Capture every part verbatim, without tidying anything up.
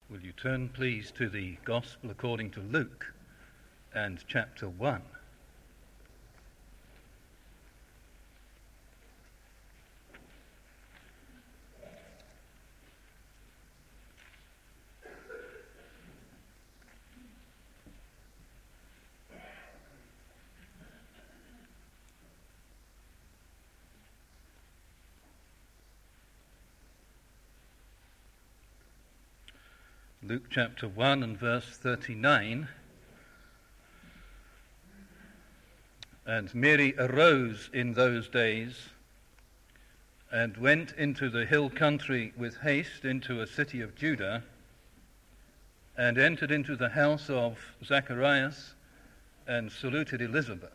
Will you turn, please, to the Gospel according to Luke and chapter one. Luke chapter one and verse thirty-nine. And Mary arose in those days and went into the hill country with haste into a city of Judah, and entered into the house of Zacharias and saluted Elizabeth.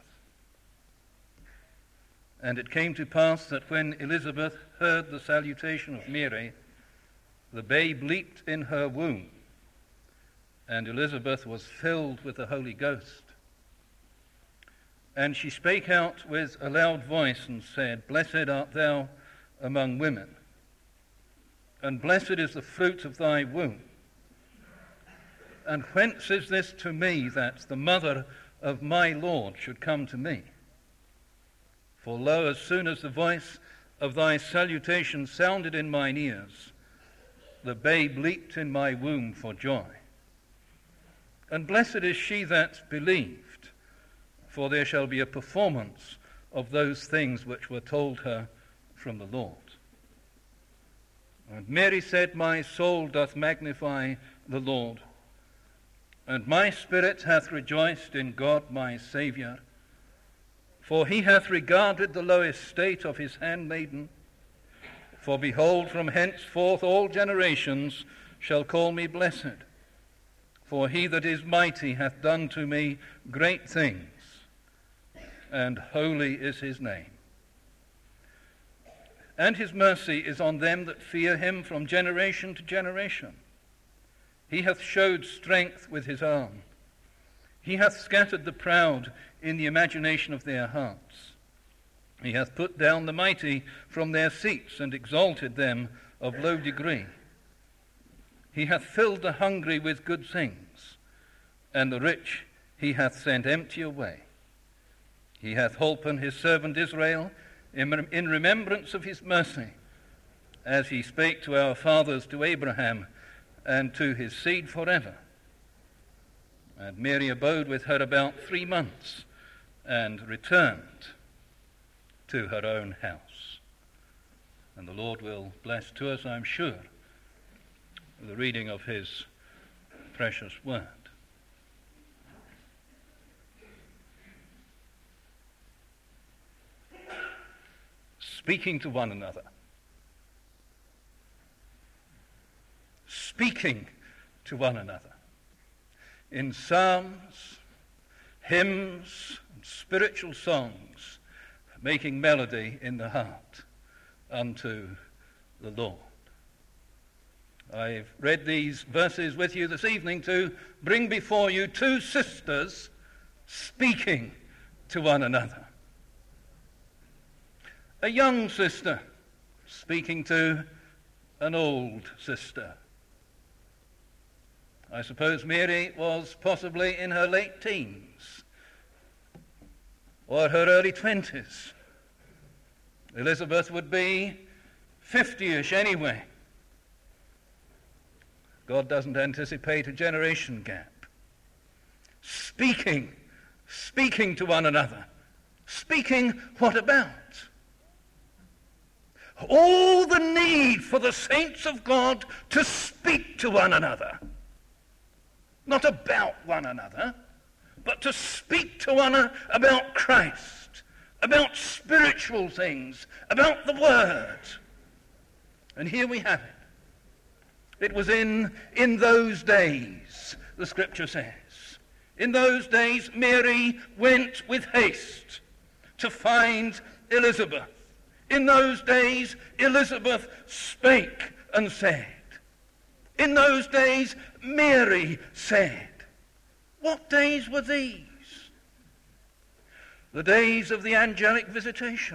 And it came to pass that when Elizabeth heard the salutation of Mary, the babe leaped in her womb, and Elizabeth was filled with the Holy Ghost. And she spake out with a loud voice and said, Blessed art thou among women, and blessed is the fruit of thy womb. And whence is this to me that the mother of my Lord should come to me? For lo, as soon as the voice of thy salutation sounded in mine ears, the babe leaped in my womb for joy. And blessed is she that believed, for there shall be a performance of those things which were told her from the Lord. And Mary said, My soul doth magnify the Lord, and my spirit hath rejoiced in God my Saviour, for he hath regarded the low estate of his handmaiden. For behold, from henceforth all generations shall call me blessed. For he that is mighty hath done to me great things, and holy is his name. And his mercy is on them that fear him from generation to generation. He hath showed strength with his arm. He hath scattered the proud in the imagination of their hearts. He hath put down the mighty from their seats, and exalted them of low degree. He hath filled the hungry with good things, and the rich he hath sent empty away. He hath holpen his servant Israel in, in remembrance of his mercy, as he spake to our fathers, to Abraham, and to his seed forever. And Mary abode with her about three months, and returned to her own house. And the Lord will bless to us, I'm sure, the reading of his precious word. Speaking to one another. Speaking to one another. In psalms, hymns, and spiritual songs, making melody in the heart unto the Lord. I've read these verses with you this evening to bring before you two sisters speaking to one another. A young sister speaking to an old sister. I suppose Mary was possibly in her late teens or her early twenties. Elizabeth would be fifty-ish anyway. God doesn't anticipate a generation gap. Speaking, speaking to one another. Speaking what about? All the need for the saints of God to speak to one another. Not about one another, but to speak to one another about Christ, about spiritual things, about the Word. And here we have it. It was in, in those days, the Scripture says. In those days, Mary went with haste to find Elizabeth. In those days, Elizabeth spake and said. In those days, Mary said. What days were these? The days of the angelic visitation.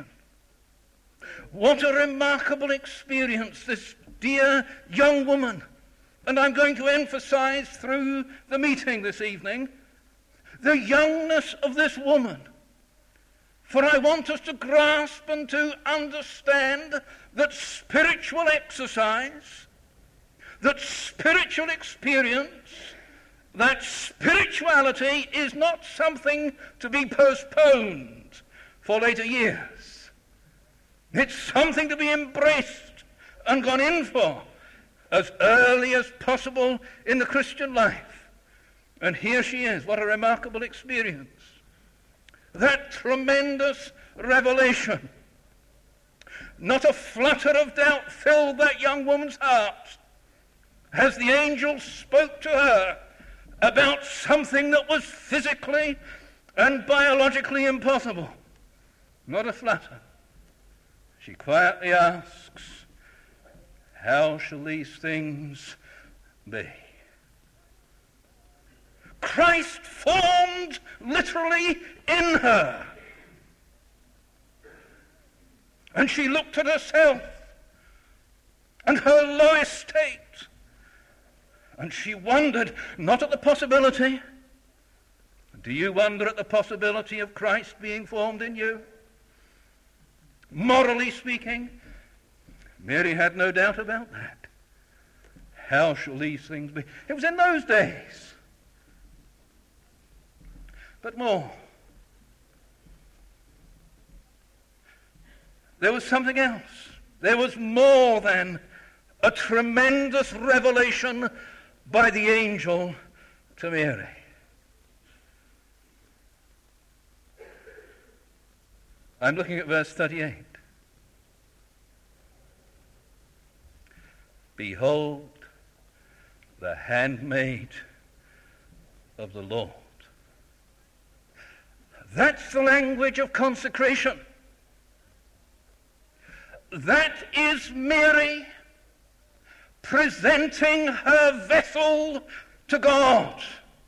What a remarkable experience this dear young woman And I'm going to emphasize through the meeting this evening the youngness of this woman. For I want us to grasp and to understand that spiritual exercise, that spiritual experience, that spirituality is not something to be postponed for later years. It's something to be embraced and gone in for as early as possible in the Christian life. And here she is. What a remarkable experience. That tremendous revelation. Not a flutter of doubt filled that young woman's heart as the angel spoke to her about something that was physically and biologically impossible. Not a flutter. She quietly asks, how shall these things be? Christ formed literally in her. And she looked at herself and her low estate. And she wondered not at the possibility. Do you wonder at the possibility of Christ being formed in you? Morally speaking, Mary had no doubt about that. How shall these things be? It was in those days. But more. There was something else. There was more than a tremendous revelation by the angel to Mary. I'm looking at verse thirty-eight. Behold, the handmaid of the Lord. That's the language of consecration. That is Mary presenting her vessel to God.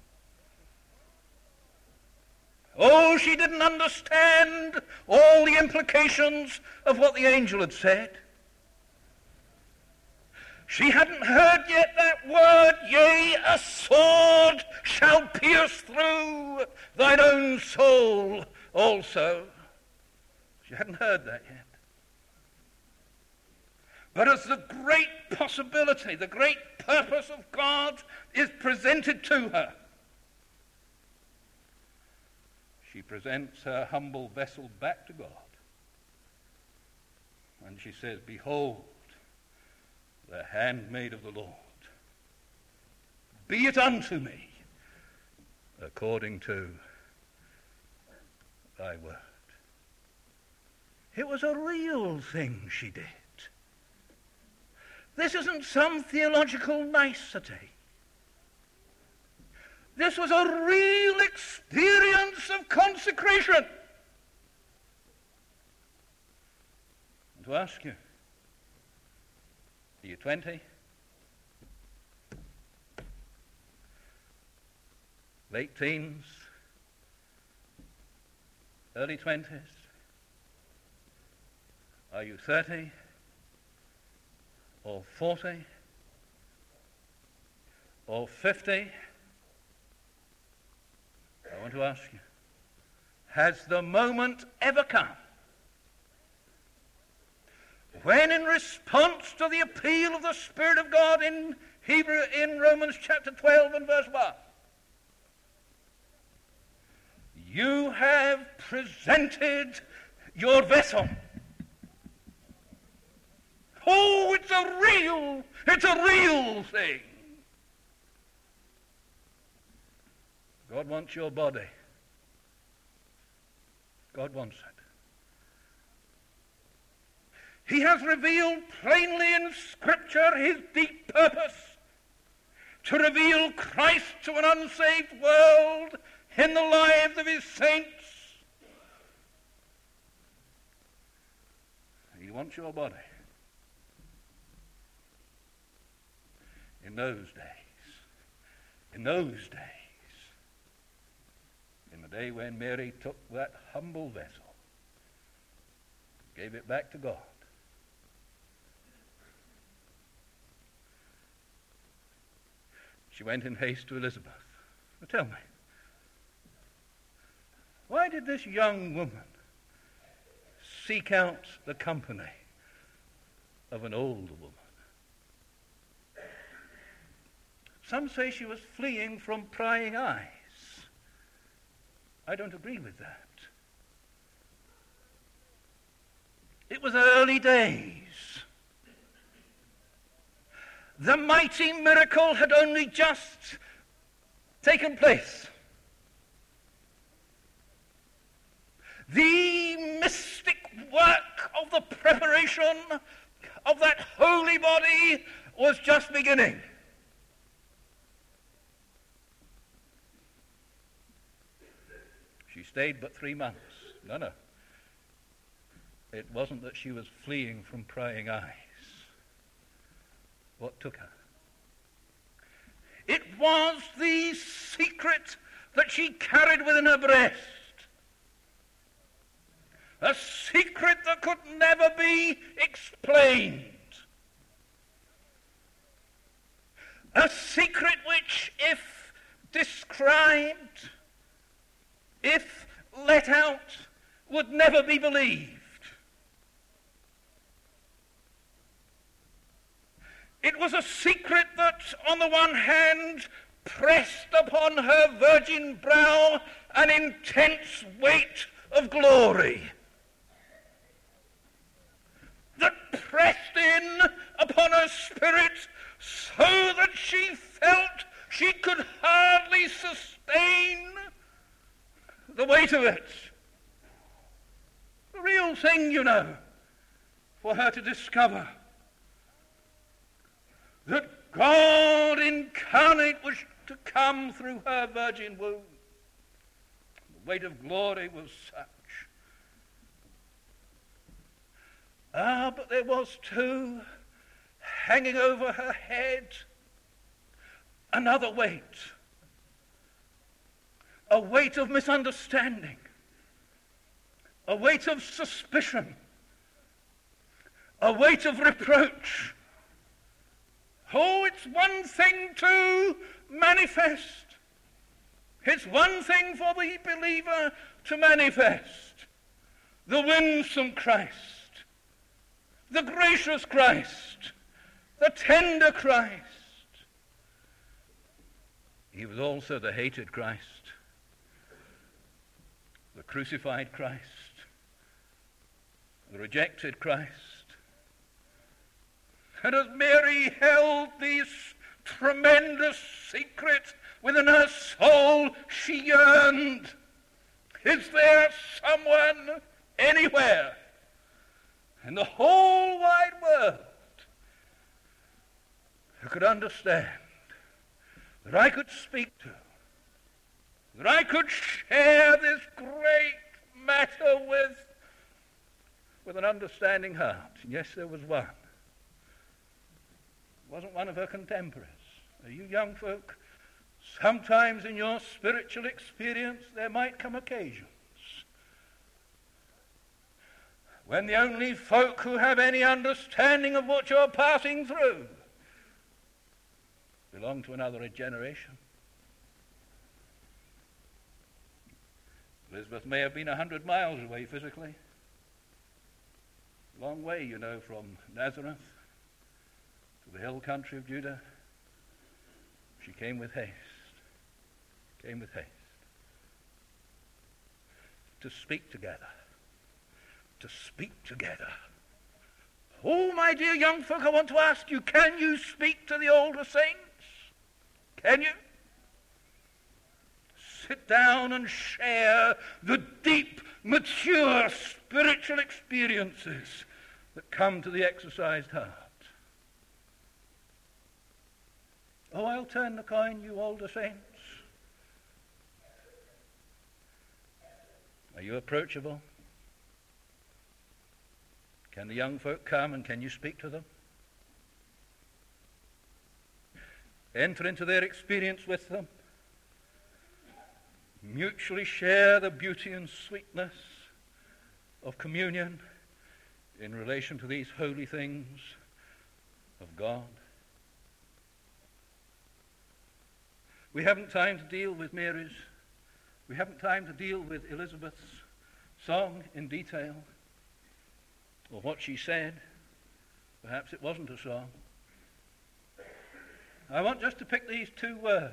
Oh, she didn't understand all the implications of what the angel had said. She hadn't heard yet that word, yea, a sword shall pierce through thine own soul also. She hadn't heard that yet. But as the great possibility, the great purpose of God is presented to her, she presents her humble vessel back to God. And she says, behold, the handmaid of the Lord. Be it unto me according to thy word. It was a real thing she did. This isn't some theological nicety. This was a real experience of consecration. And to ask you, are you twenty? Late teens? Early twenties? Are you thirty? Or forty? Or fifty? I want to ask you, has the moment ever come when, in response to the appeal of the Spirit of God in Hebrew, in Romans chapter twelve and verse one, you have presented your vessel? Oh, it's a real, it's a real thing. God wants your body. God wants it. He has revealed plainly in Scripture his deep purpose to reveal Christ to an unsaved world in the lives of his saints. He wants your body. In those days, in those days, in the day when Mary took that humble vessel, gave it back to God, She went in haste to Elizabeth. Now tell me, why did this young woman seek out the company of an older woman? Some say she was fleeing from prying eyes. I don't agree with that. It was early days. The mighty miracle had only just taken place. The mystic work of the preparation of that holy body was just beginning. She stayed but three months. No, no. It wasn't that she was fleeing from prying eyes. What took her? It was the secret that she carried within her breast. A secret that could never be explained. A secret which, if described, if let out, would never be believed. It was a secret that, on the one hand, pressed upon her virgin brow an intense weight of glory, that pressed in upon her spirit so that she felt she could hardly sustain the weight of it. The real thing, you know, for her to discover that God incarnate was to come through her virgin womb. The weight of glory was such. Ah, but there was too, hanging over her head, another weight. A weight of misunderstanding. A weight of suspicion. A weight of reproach. Oh, it's one thing to manifest. It's one thing for the believer to manifest the winsome Christ, the gracious Christ, the tender Christ. He was also the hated Christ, the crucified Christ, the rejected Christ. And as Mary held this tremendous secret within her soul, she yearned, is there someone anywhere in the whole wide world who could understand, that I could speak to, that I could share this great matter with, with an understanding heart? And yes, there was one. Wasn't one of her contemporaries. Now, you young folk, sometimes in your spiritual experience there might come occasions when the only folk who have any understanding of what you're passing through belong to another generation. Elizabeth may have been a hundred miles away physically. Long way, you know, from Nazareth to the hill country of Judah. She came with haste. Came with haste. To speak together. To speak together. Oh, my dear young folk, I want to ask you, can you speak to the older saints? Can you? Sit down and share the deep, mature spiritual experiences that come to the exercised heart. Oh, I'll turn the coin, you older saints. Are you approachable? Can the young folk come and can you speak to them? Enter into their experience with them. Mutually share the beauty and sweetness of communion in relation to these holy things of God. We haven't time to deal with Mary's. We haven't time to deal with Elizabeth's song in detail, or what she said. Perhaps it wasn't a song. I want just to pick these two words.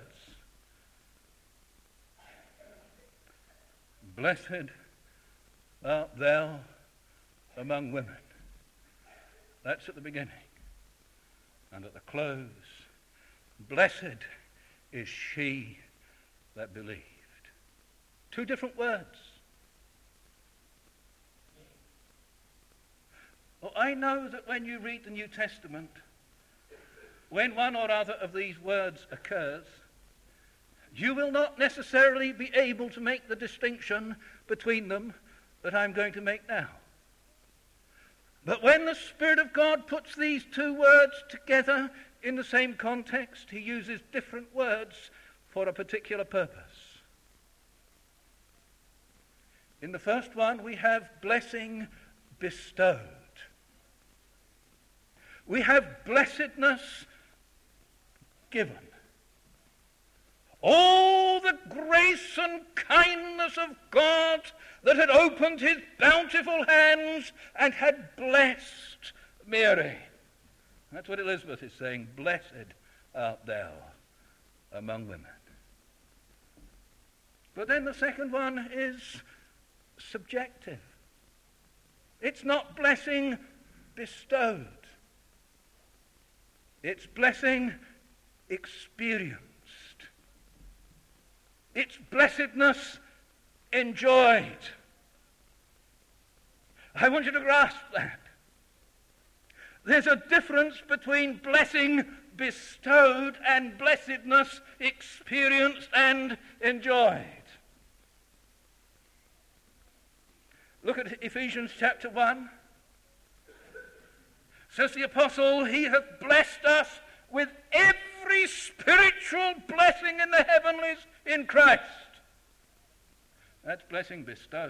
Blessed art thou among women. That's at the beginning. And at the close, blessed is she that believed. Two different words. Well, I know that when you read the New Testament, when one or other of these words occurs, you will not necessarily be able to make the distinction between them that I'm going to make now. But when the Spirit of God puts these two words together in the same context, he uses different words for a particular purpose. In the first one, we have blessing bestowed. We have blessedness given. All the grace and kindness of God that had opened his bountiful hands and had blessed Mary. That's what Elizabeth is saying. Blessed art thou among women. But then the second one is subjective. It's not blessing bestowed. It's blessing experienced. It's blessedness enjoyed. I want you to grasp that. There's a difference between blessing bestowed and blessedness experienced and enjoyed. Look at Ephesians chapter one. Says the apostle, he hath blessed us with every spiritual blessing in the heavenlies in Christ. That's blessing bestowed.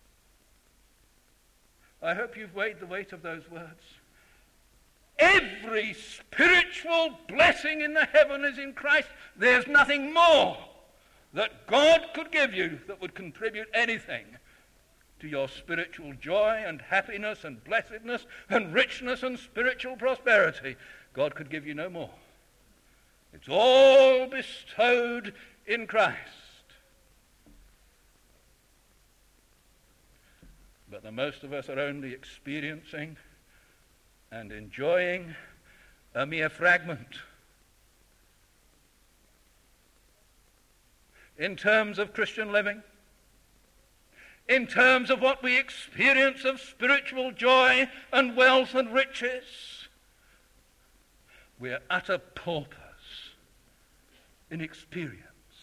I hope you've weighed the weight of those words. Every spiritual blessing in the heavenlies in Christ. There's nothing more that God could give you that would contribute anything to your spiritual joy and happiness and blessedness and richness and spiritual prosperity. God could give you no more. It's all bestowed in Christ. But the most of us are only experiencing and enjoying a mere fragment. In terms of Christian living, in terms of what we experience of spiritual joy and wealth and riches, we are utter paupers in experience.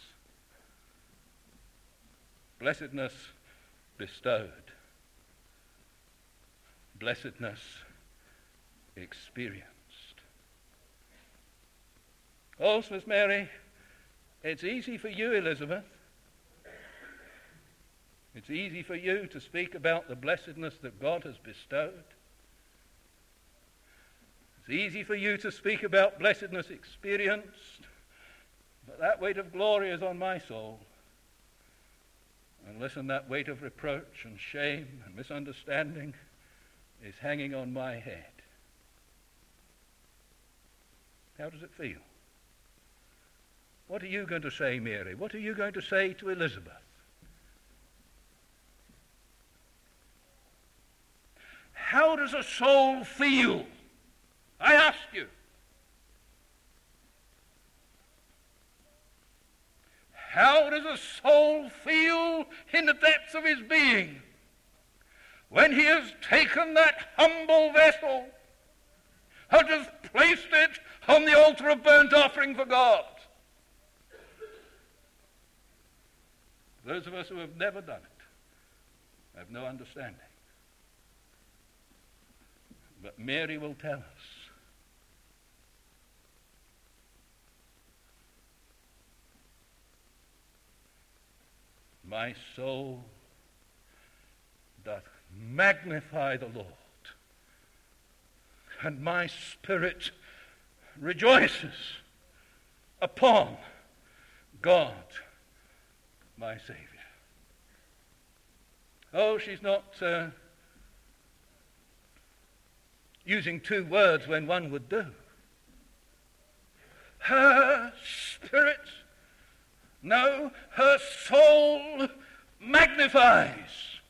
Blessedness bestowed. Blessedness experienced. Oh, Miss Mary, it's easy for you, Elizabeth. It's easy for you to speak about the blessedness that God has bestowed. It's easy for you to speak about blessedness experienced, but that weight of glory is on my soul. And listen, that weight of reproach and shame and misunderstanding is hanging on my head. How does it feel? What are you going to say, Mary? What are you going to say to Elizabeth? How does a soul feel? I ask you. How does a soul feel in the depths of his being when he has taken that humble vessel and has placed it on the altar of burnt offering for God? Those of us who have never done it have no understanding. But Mary will tell us. My soul doth magnify the Lord, and my spirit rejoices upon God, my Saviour. Oh, she's not uh, using two words when one would do. Her spirit, no, her soul magnifies,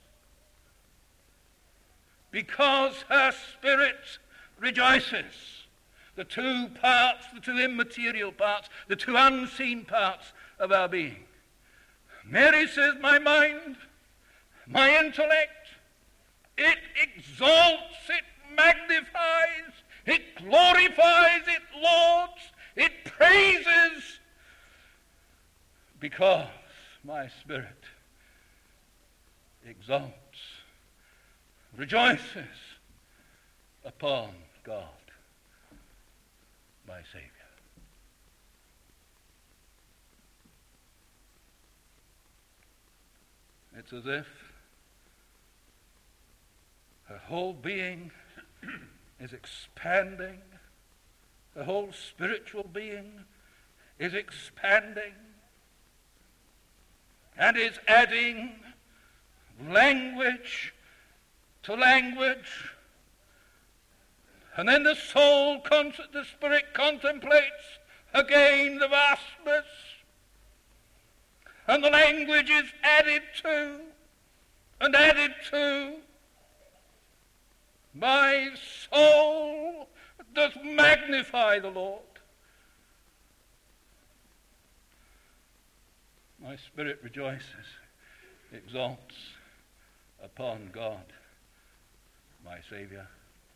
because her spirit rejoices. The two parts, the two immaterial parts, the two unseen parts of our being. Mary says, my mind, my intellect, it exalts, it magnifies, it glorifies, it lauds, it praises, because my spirit exalts, rejoices upon God, my Saviour. It's as if her whole being is expanding, her whole spiritual being is expanding and is adding language to language. And then the soul, the spirit contemplates again the vastness, and the language is added to and added to. My soul does magnify the Lord. My spirit rejoices, exalts upon God, my Saviour.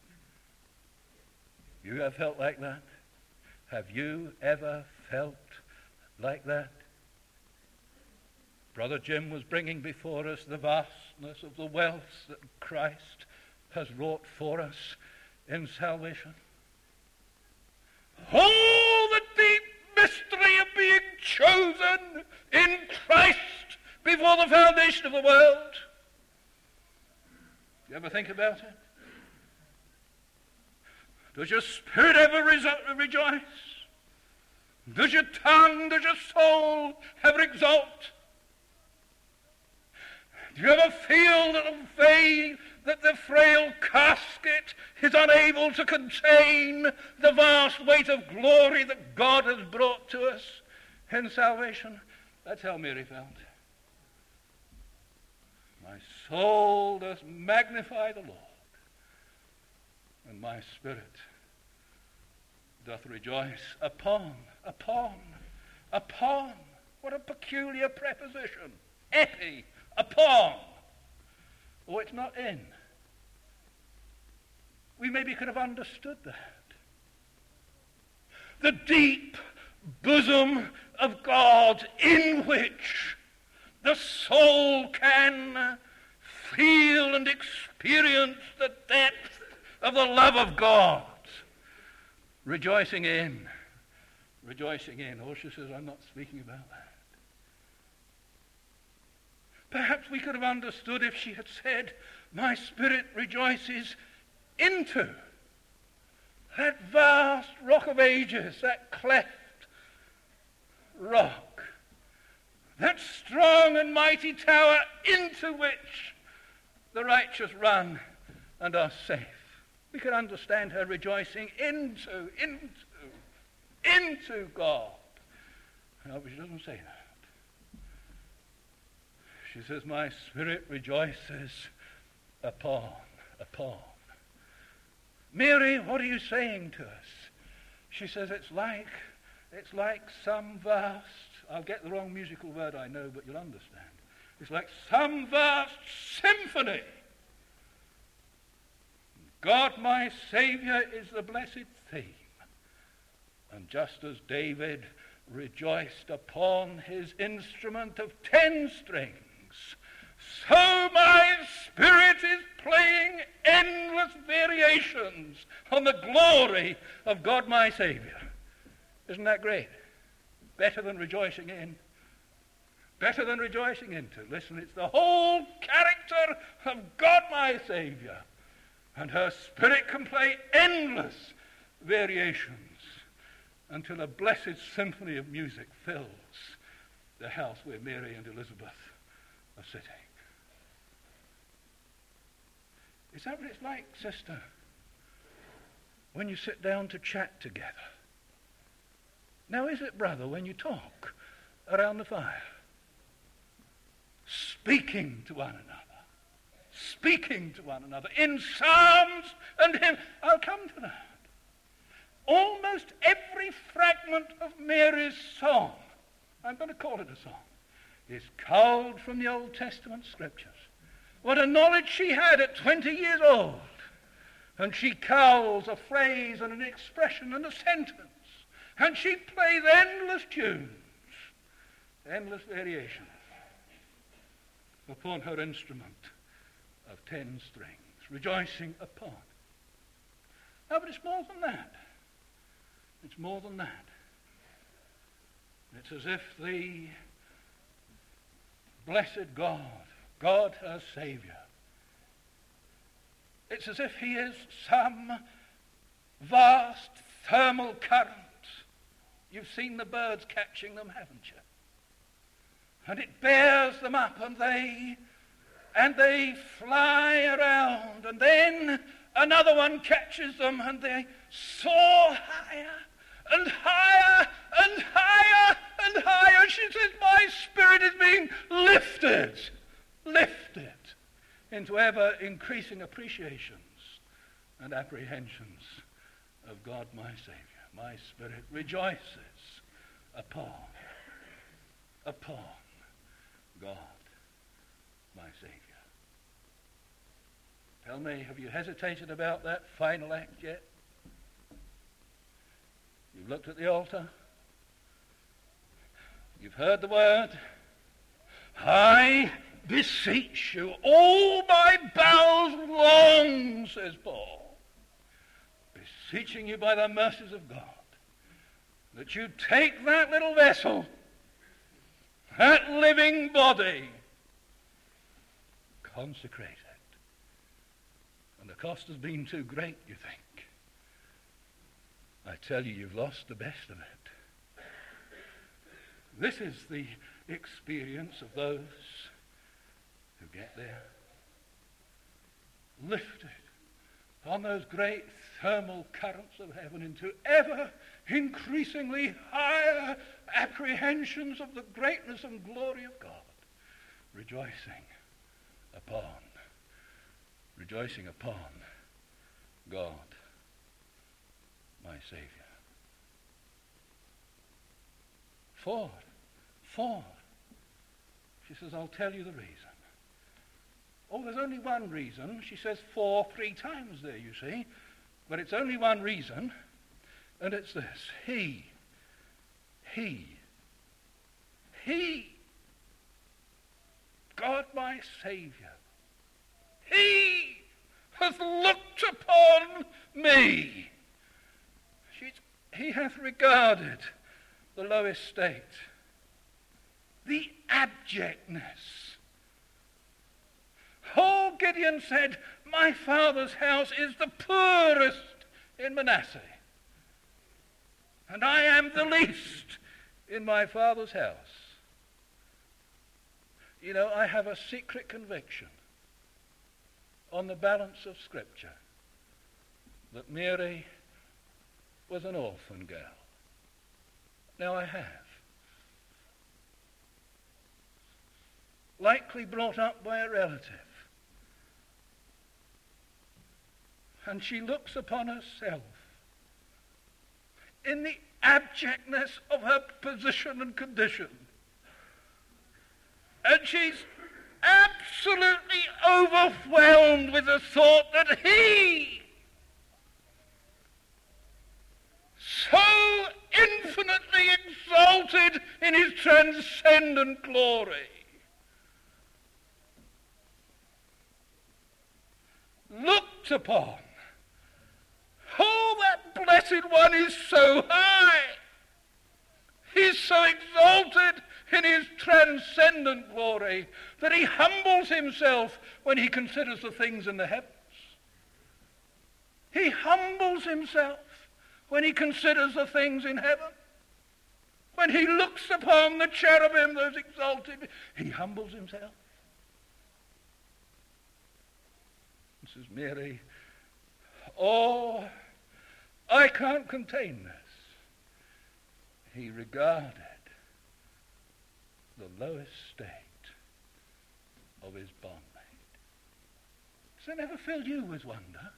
You have felt like that? Have you ever felt like that? Brother Jim was bringing before us the vastness of the wealth that Christ has wrought for us in salvation. Oh, the deep mystery of being chosen in Christ before the foundation of the world. Do you ever think about it? Does your spirit ever rejo- rejoice? Does your tongue, does your soul ever exult? Do you ever feel that the veil, that the frail casket is unable to contain the vast weight of glory that God has brought to us in salvation? That's how Mary felt. My soul does magnify the Lord, and my spirit doth rejoice upon, upon, upon. What a peculiar preposition. Epi, upon. Oh, it's not in. We maybe could have understood that. The deep bosom of God in which the soul can feel and experience the depth of the love of God. Rejoicing in. Rejoicing in. Oh, she says, I'm not speaking about that. Perhaps we could have understood if she had said, my spirit rejoices into that vast rock of ages, that cleft rock, that strong and mighty tower into which the righteous run and are safe. We could understand her rejoicing into, into, into God. No, but she doesn't say that. She says, my spirit rejoices upon, upon. Mary, what are you saying to us? She says, it's like, it's like some vast, I'll get the wrong musical word, I know, but you'll understand. It's like some vast symphony. God, my Saviour, is the blessed theme. And just as David rejoiced upon his instrument of ten strings, so my spirit is playing endless variations on the glory of God, my Saviour. Isn't that great? Better than rejoicing in. Better than rejoicing into. Listen, it's the whole character of God, my Saviour. And her spirit can play endless variations until a blessed symphony of music fills the house where Mary and Elizabeth are sitting. Is that what it's like, sister, when you sit down to chat together? Now is it, brother, when you talk around the fire? Speaking to one another. Speaking to one another in psalms and hymns. I'll come to that. Almost every fragment of Mary's song, I'm going to call it a song, is culled from the Old Testament scriptures. What a knowledge she had at twenty years old. And she culls a phrase and an expression and a sentence. And she plays endless tunes, endless variations upon her instrument of ten strings, rejoicing upon. No, but it's more than that. It's more than that. It's as if the blessed God, God her Saviour, it's as if he is some vast thermal current. You've seen the birds catching them, haven't you? And it bears them up, and they and they fly around, and then another one catches them, and they soar higher and higher and higher and higher. She says, my spirit is being lifted, lifted into ever increasing appreciations and apprehensions of God my Saviour. My spirit rejoices upon, upon God my Saviour. Tell me, have you hesitated about that final act yet? You've looked at the altar. You've heard the word. I beseech you, all my bowels long, says Paul, beseeching you by the mercies of God, that you take that little vessel, that living body, consecrate it. And the cost has been too great, you think. I tell you, you've lost the best of it. This is the experience of those who get there. Lifted on those great thermal currents of heaven into ever increasingly higher apprehensions of the greatness and glory of God. Rejoicing upon, rejoicing upon God, my Saviour. For, for, she says, I'll tell you the reason. Oh, there's only one reason. She says for three times there, you see. But it's only one reason, and it's this. He, he, he, God my Saviour, he hath looked upon me. She's, he hath regarded the low estate, the abjectness. Oh, Gideon said, my father's house is the poorest in Manasseh, and I am the least in my father's house. You know, I have a secret conviction on the balance of Scripture that Mary was an orphan girl. Now I have. Likely brought up by a relative. And she looks upon herself in the abjectness of her position and condition. And she's absolutely overwhelmed with the thought that he, so infinitely exalted in his transcendent glory, looked upon. Oh, that blessed one is so high. He's so exalted in his transcendent glory that he humbles himself when he considers the things in the heavens. He humbles himself when he considers the things in heaven. When he looks upon the cherubim, those exalted, he humbles himself. Missus Mary, oh, I can't contain this. He regarded the lowest state of his bondmaid. Does it never fill you with wonder?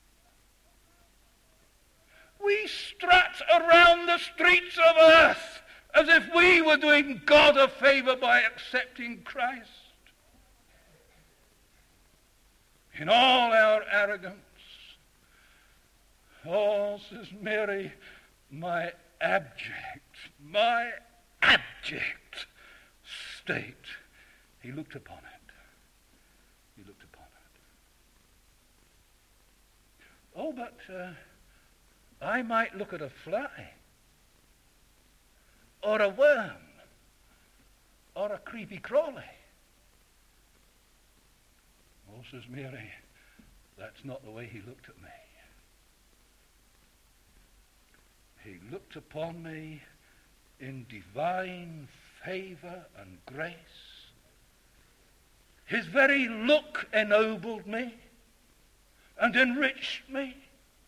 We strut around the streets of earth as if we were doing God a favor by accepting Christ. In all our arrogance, oh, says Mary, my abject, my abject state. He looked upon it. He looked upon it. Oh, but uh, I might look at a fly, or a worm, or a creepy crawly. Oh, says Mary, that's not the way he looked at me. He looked upon me in divine favor and grace. His very look ennobled me and enriched me.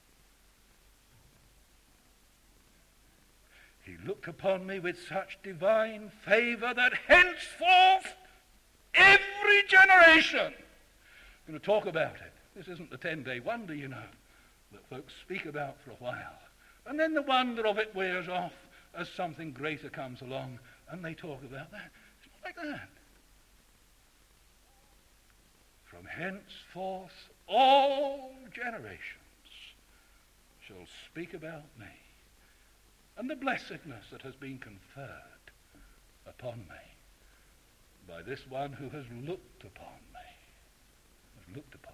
He looked upon me with such divine favor that henceforth every generation, I'm going to talk about it. This isn't the ten-day wonder, you know, that folks speak about for a while. And then the wonder of it wears off as something greater comes along, and they talk about that. It's not like that. From henceforth all generations shall speak about me and the blessedness that has been conferred upon me by this one who has looked upon me, has looked upon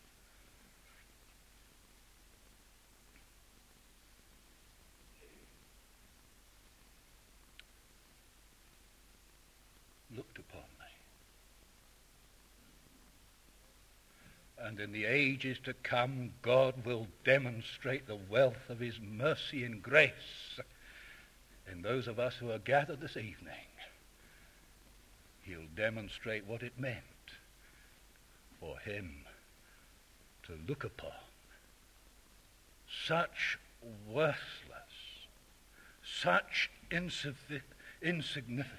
me. Looked upon me. And in the ages to come, God will demonstrate the wealth of his mercy and grace in those of us who are gathered this evening. He'll demonstrate what it meant for him to look upon such worthless, such insignificant, insignificant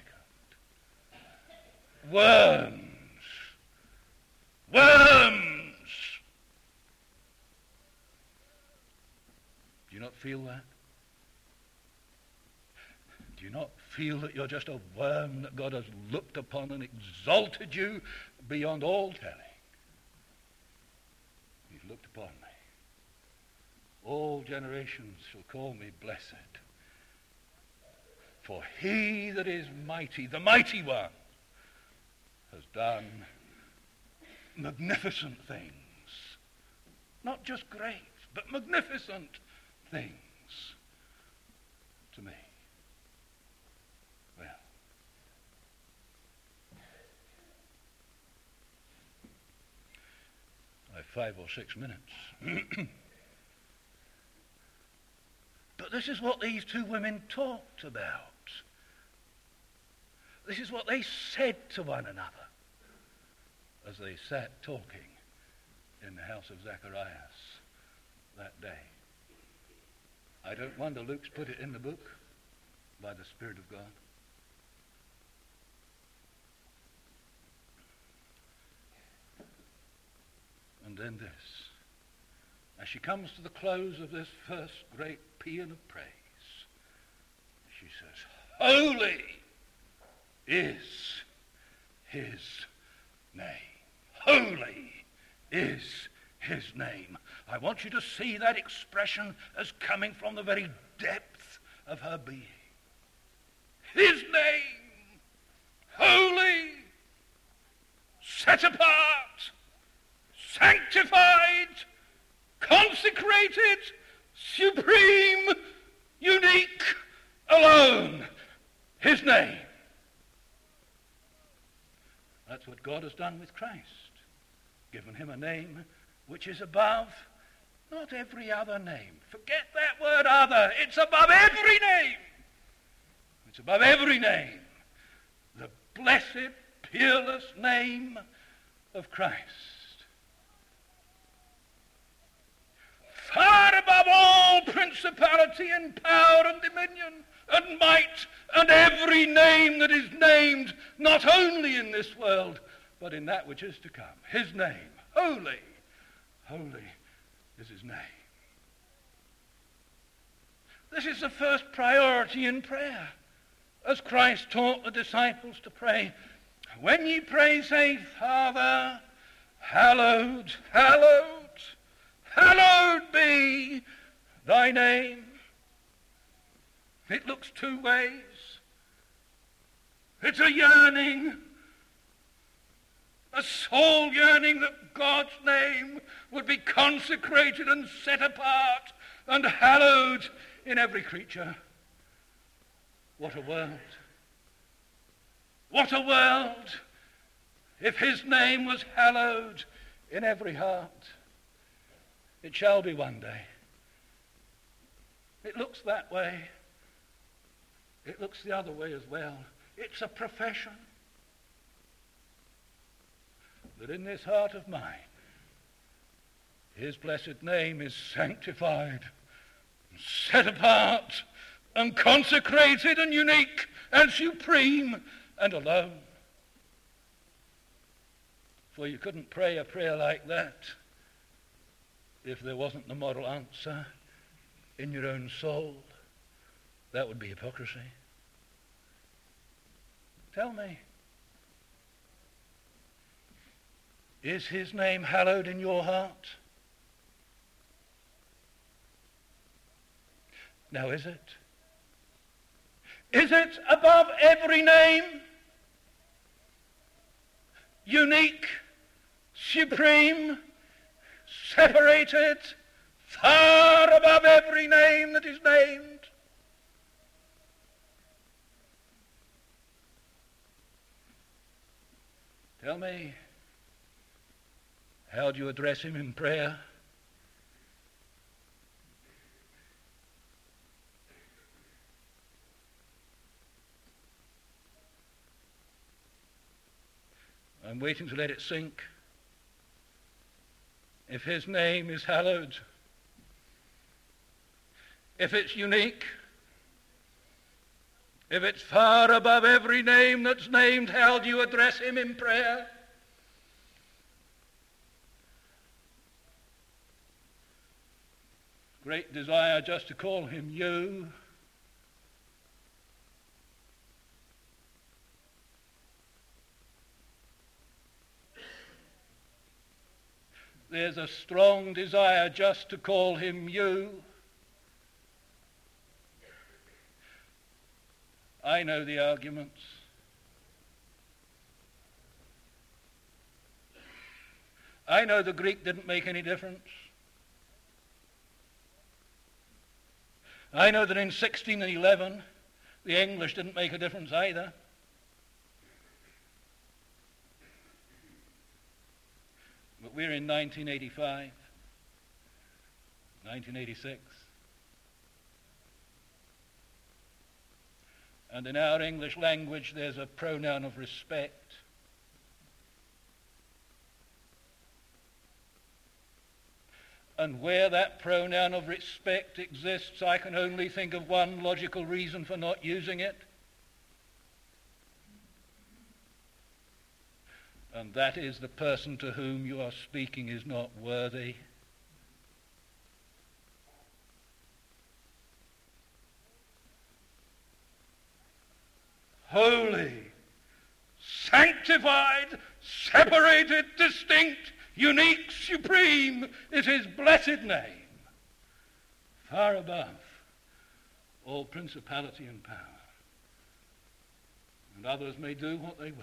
worms, worms. Do you not feel that? Do you not feel that you're just a worm that God has looked upon and exalted you beyond all telling? He's looked upon me. All generations shall call me blessed. For he that is mighty, the mighty one, has done magnificent things. Not just great, but magnificent things to me. Well, I have five or six minutes. But this is what these two women talked about. This is what they said to one another as they sat talking in the house of Zacharias that day. I don't wonder Luke's put it in the book by the Spirit of God. And then this. As she comes to the close of this first great paean of praise, she says, holy is his name. Holy is his name. I want you to see that expression as coming from the very depth of her being. His name, holy, set apart, sanctified, consecrated, supreme, unique, alone. His name. That's what God has done with Christ. Given him a name which is above not every other name. Forget that word other. It's above every name. It's It's above every name. The blessed, peerless name of Christ. Far above all principality and power and dominion and might and every name that is named, not only in this world, but in that which is to come. His name, holy, holy is his name. This is the first priority in prayer. As Christ taught the disciples to pray, when ye pray, say, Father, hallowed, hallowed, hallowed be thy name. It looks two ways. It's a yearning, a soul yearning that God's name would be consecrated and set apart and hallowed in every creature. What a world. What a world if his name was hallowed in every heart. It shall be one day. It looks that way. It looks the other way as well. It's a profession that in this heart of mine, his blessed name is sanctified, set apart, and consecrated, and unique, and supreme, and alone. For you couldn't pray a prayer like that if there wasn't the model answer in your own soul. That would be hypocrisy. Tell me, is his name hallowed in your heart? Now, is it? Is it above every name? Unique, supreme, separated, far above every name that is named? Tell me, how do you address him in prayer? I'm waiting to let it sink. If his name is hallowed, if it's unique, if it's far above every name that's named, how do you address him in prayer? Great desire just to call him you. There's a strong desire just to call him you. I know the arguments. I know the Greek didn't make any difference. I know that in sixteen eleven the English didn't make a difference either. But we're in nineteen eighty-five, nineteen eighty-six. And in our English language there's a pronoun of respect. And where that pronoun of respect exists, I can only think of one logical reason for not using it. And that is the person to whom you are speaking is not worthy. Holy, sanctified, separated, distinct, unique, supreme is his blessed name, far above all principality and power. And others may do what they will.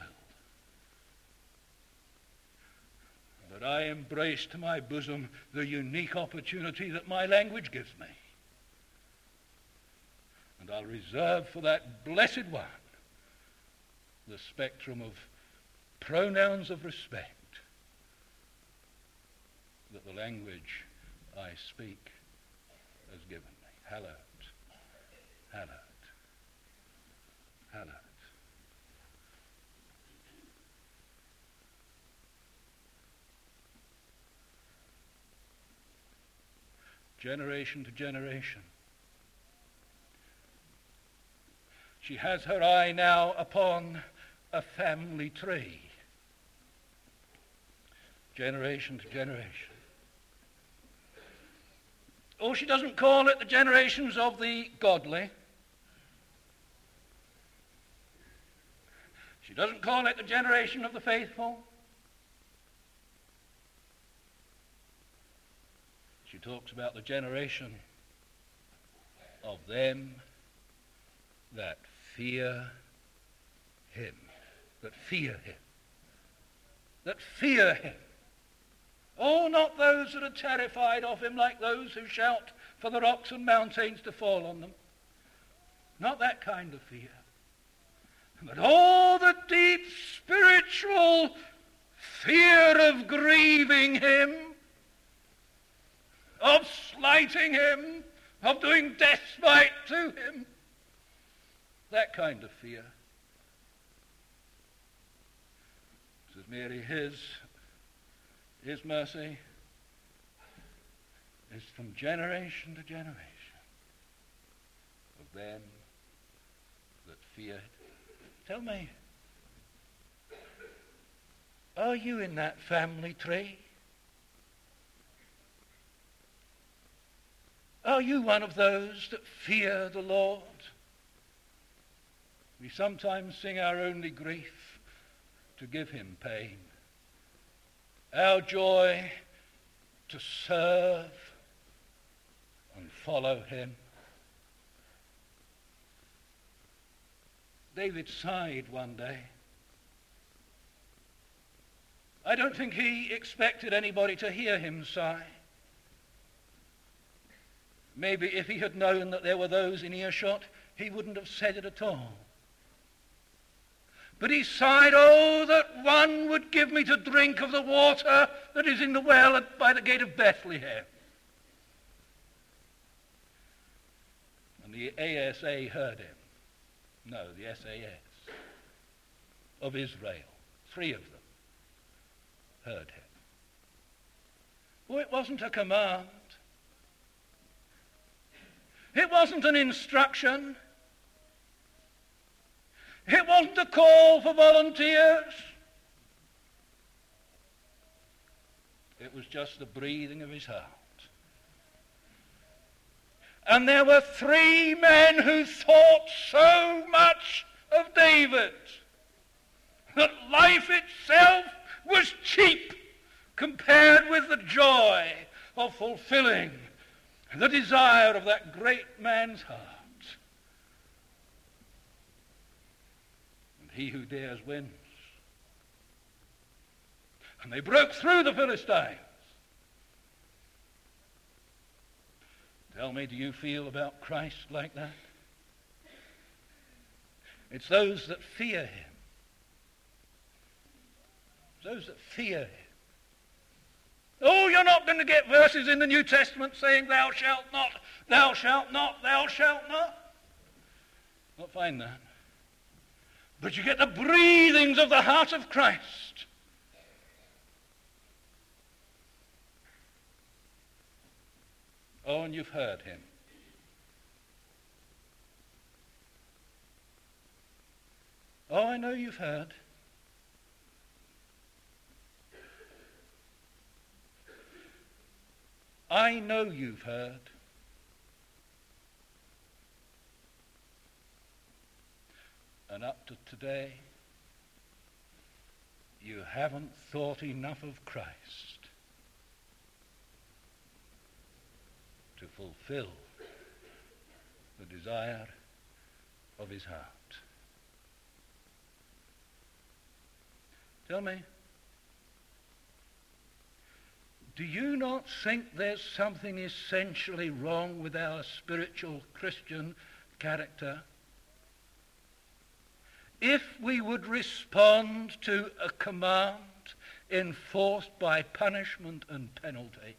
But I embrace to my bosom the unique opportunity that my language gives me. And I'll reserve for that blessed one the spectrum of pronouns of respect that the language I speak has given me. Hallowed, hallowed, hallowed. Generation to generation. She has her eye now upon a family tree. Generation to generation. Oh, she doesn't call it the generations of the godly. She doesn't call it the generation of the faithful. She talks about the generation of them that fear him. That fear him. That fear him. Oh, not those that are terrified of him like those who shout for the rocks and mountains to fall on them. Not that kind of fear. But all the deep spiritual fear of grieving him, of slighting him, of doing despite to him. That kind of fear. Says Mary, his, his mercy is from generation to generation of them that fear. Tell me, are you in that family tree? Are you one of those that fear the Lord? We sometimes sing our only grief to give him pain. Our joy to serve and follow him. David sighed one day. I don't think he expected anybody to hear him sigh. Maybe if he had known that there were those in earshot, he wouldn't have said it at all. But he sighed, oh, that one would give me to drink of the water that is in the well at, by the gate of Bethlehem. And the A S A heard him. No, the S A S of Israel. Three of them heard him. Oh, it wasn't a command. It wasn't an instruction. It wasn't a call for volunteers. It was just the breathing of his heart. And there were three men who thought so much of David that life itself was cheap compared with the joy of fulfilling the desire of that great man's heart. And he who dares wins. And they broke through the Philistines. Tell me, do you feel about Christ like that? It's those that fear him. Those that fear him. Oh, you're not going to get verses in the New Testament saying, thou shalt not, thou shalt not, thou shalt not. Not find that. But you get the breathings of the heart of Christ. Oh, and you've heard him. Oh, I know you've heard. I know you've heard. And up to today, you haven't thought enough of Christ to fulfill the desire of his heart. Tell me, do you not think there's something essentially wrong with our spiritual Christian character? If we would respond to a command enforced by punishment and penalty,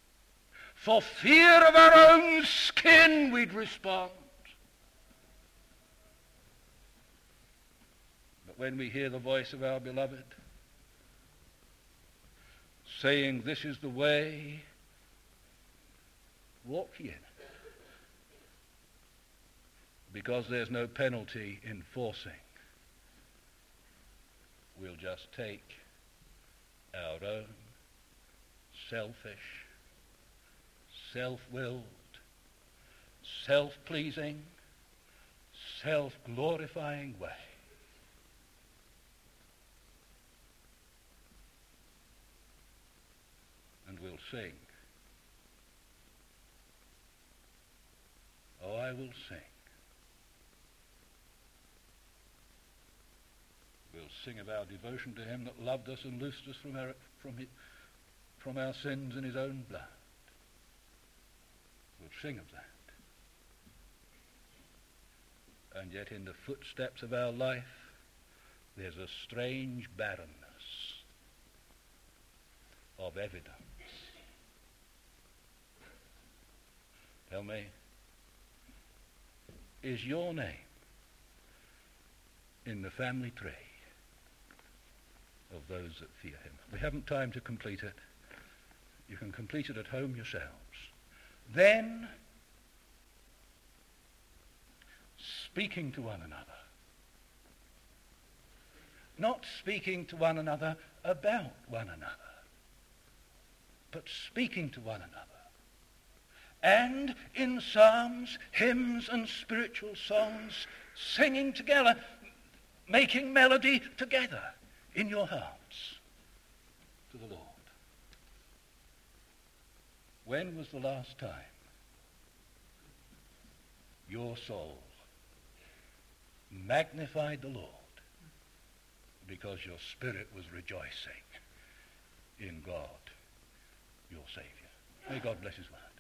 for fear of our own skin we'd respond. But when we hear the voice of our beloved saying, this is the way, walk ye in it. Because there's no penalty in forcing. We'll just take our own selfish, self-willed, self-pleasing, self-glorifying way. And we'll sing, oh, I will sing. We'll sing of our devotion to him that loved us and loosed us from our, from, his, from our sins in his own blood. We'll sing of that. And yet in the footsteps of our life, there's a strange barrenness of evidence. Tell me, is your name in the family tree of those that fear him? We haven't time to complete it. You can complete it at home yourselves. Then, speaking to one another. Not speaking to one another about one another, but speaking to one another. And in psalms, hymns, and spiritual songs, singing together, making melody together in your hearts to the Lord. When was the last time your soul magnified the Lord because your spirit was rejoicing in God, your Savior? May God bless his word.